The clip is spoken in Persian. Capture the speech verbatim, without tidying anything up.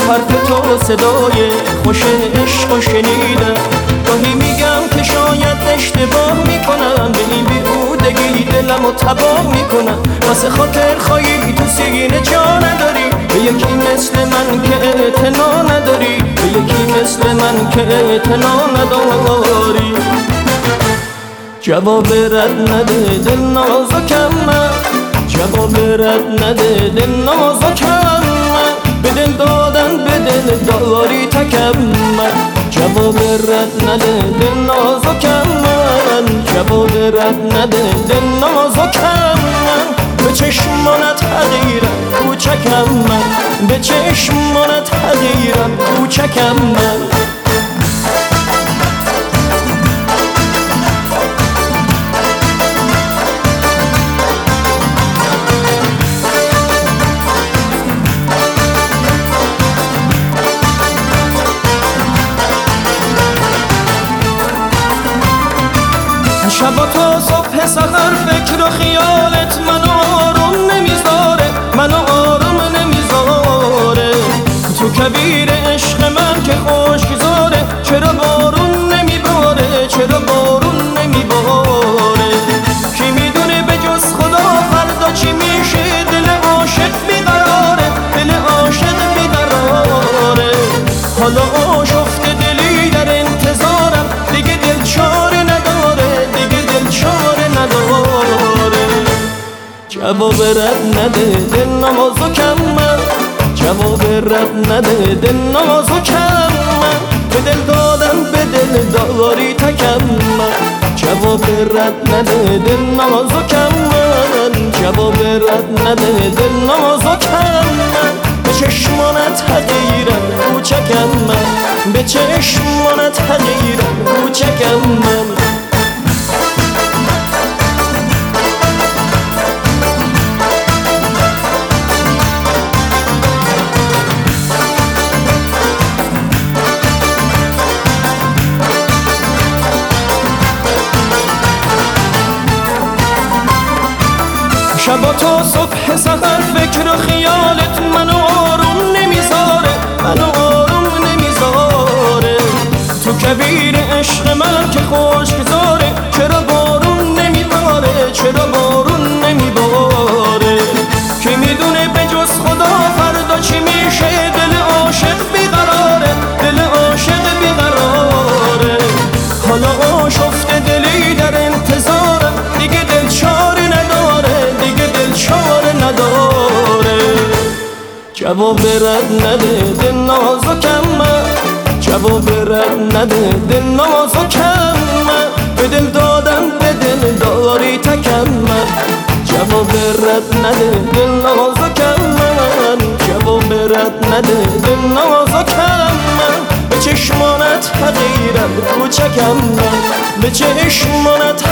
حرف تو صدای خوش عشق شنیدم. گاهی میگم که شاید اشتباه میکنم، به این بیهودگی دلمو تباه میکنم. واسه خاطر خواهی تو سینه جا نداری، به یکی مثل من که اعتنا نداری، به یکی مثل من که اعتنا نداری. جواب رد نده دل نازکم من، جواب رد نده دل نازکم من، به دل دادن به دل داری تکم من. جواب رد نده دل نازکم من، جواب رد نده دل نازکم من، به چشمانت حقیرم کوچکم من، به چشمانت حقیرم کوچکم من. شبا تا صبح سحر فکر و خیالت منو آروم نمیذاره، منو آروم نمیذاره. تو کبیر عشق من که خشک‌زاره، چرا بارون نمیباره، چرا بارون نمیباره. کی میدونه به جز خدا فردا چی میشه، دل عاشق بیقراره، دل عاشق بیقراره. حالا آشفته دلی در انتظارم، دیگه دل چاره نداره، دیگه دل چاره نداره. جواب رد نده دل نازکم من، جواب رد نده دل نازکم من، به دل دادن به دل داری تکم من. جواب رد نده دل نازکم من، جواب رد نده دل نازکم من، به چشمانت حقیرم کوچکم من، به چشمانت حقیرم کوچکم من. شبا تا صبح سحر فکر و خیالت منو آروم نمیذاره، منو آروم نمیذاره. تو کبیر عشق من که خشک‌زاره، چرا بارون نمیباره، چرا بارون نمیباره. کی میدونه به جز خدا فردا چی میشه، دل عاشق بیقراره، دل عاشق بیقراره. حالا آشفته دلی در انتظارم، دیگه دل چاره نداره، دیگه دل چاره نداره. جواب رد نده دل نازکم من، جواب رد نده دل نازکم من، به دل دادن به دل داری تکم من. جواب رد نده دل نازکم من، جواب رد نده دل نازکم من، به چشمانت حقیرم کوچکم من، به چشمانت